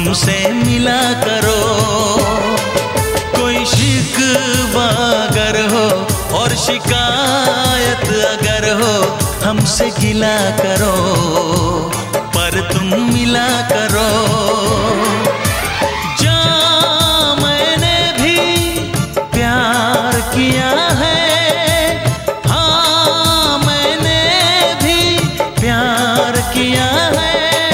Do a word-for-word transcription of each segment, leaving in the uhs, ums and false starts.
हमसे मिला करो। कोई शिकवा अगर हो और शिकायत अगर हो, हमसे गिला करो, पर तुम मिला करो। जा मैंने भी प्यार किया है, हाँ मैंने भी प्यार किया है।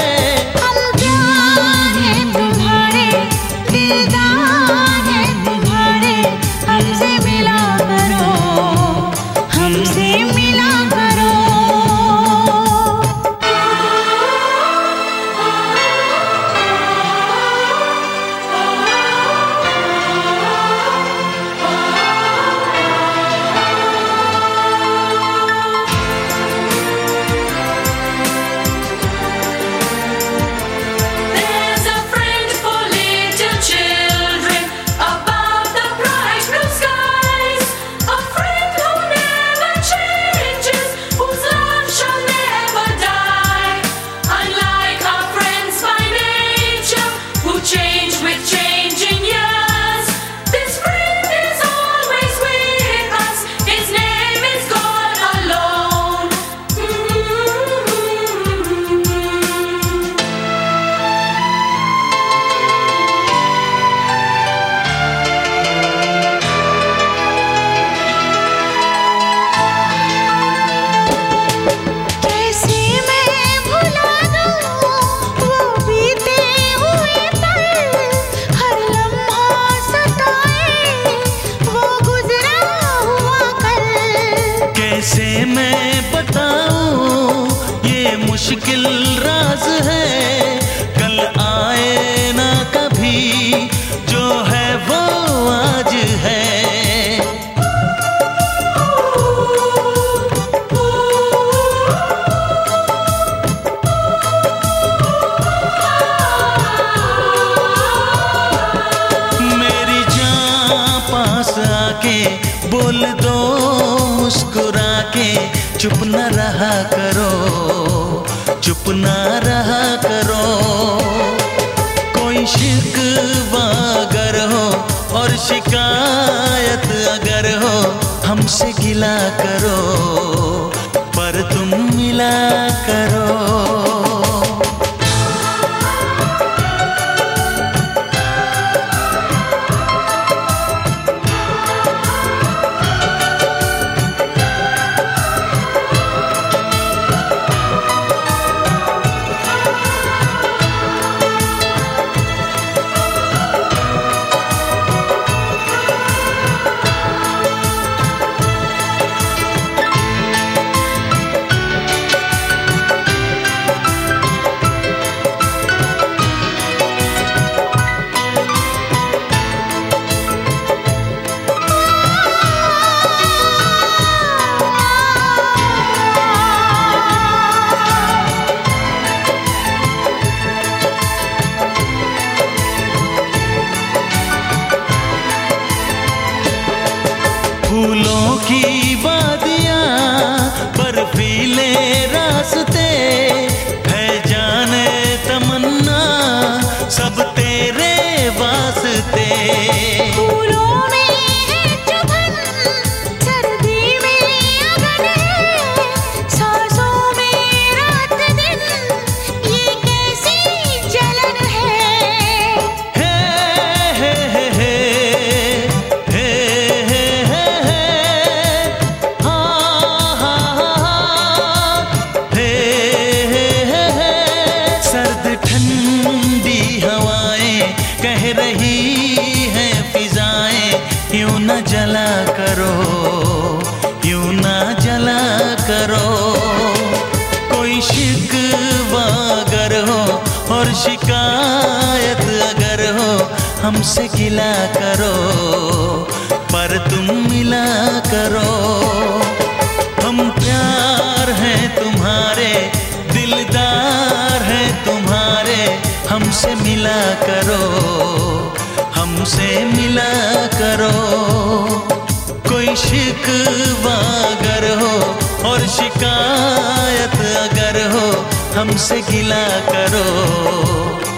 कैसे मैं बताऊं ये मुश्किल राज है, कल आए ना कभी, जो है वो आज है। मेरी जान पास आके बोल दो मुस्कुरा के, चुप न रहा करो, चुप न रहा करो। कोई शिकवा अगर हो और शिकायत अगर हो, हमसे गिला करो, पर तुम मिला करो। फूलों की वादियाँ, बर्फीले रास्ते, है जाने तमन्ना सब तेरे वास्ते। फूलों में है चुभन, सर्दी में अगन है, सांसों में रात दिन, ये कैसी जलन है। हे हे हे हे कह रही है फिजाएं, यूं न जला करो, यूं न जला करो। कोई शिकवा अगर हो और शिकायत अगर हो, हमसे गिला करो, पर तुम मिला करो। हम प्यार हैं तुम्हारे, दिलदार हैं तुम्हारे, हमसे मिला करो, हमसे मिला करो। कोई शिकवा अगर हो और शिकायत अगर हो, हमसे गिला करो,